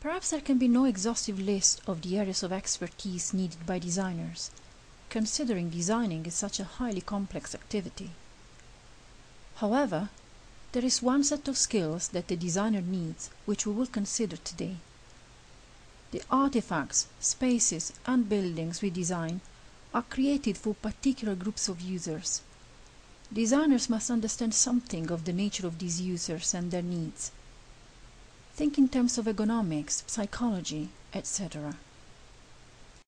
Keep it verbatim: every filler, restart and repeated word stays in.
Perhaps there can be no exhaustive list of the areas of expertise needed by designers, considering designing is such a highly complex activity. However, there is one set of skills that the designer needs, which we will consider today. The artifacts, spaces, and buildings we design are created for particular groups of users. Designers must understand something of the nature of these users and their needs. Think in terms of ergonomics, psychology, et cetera.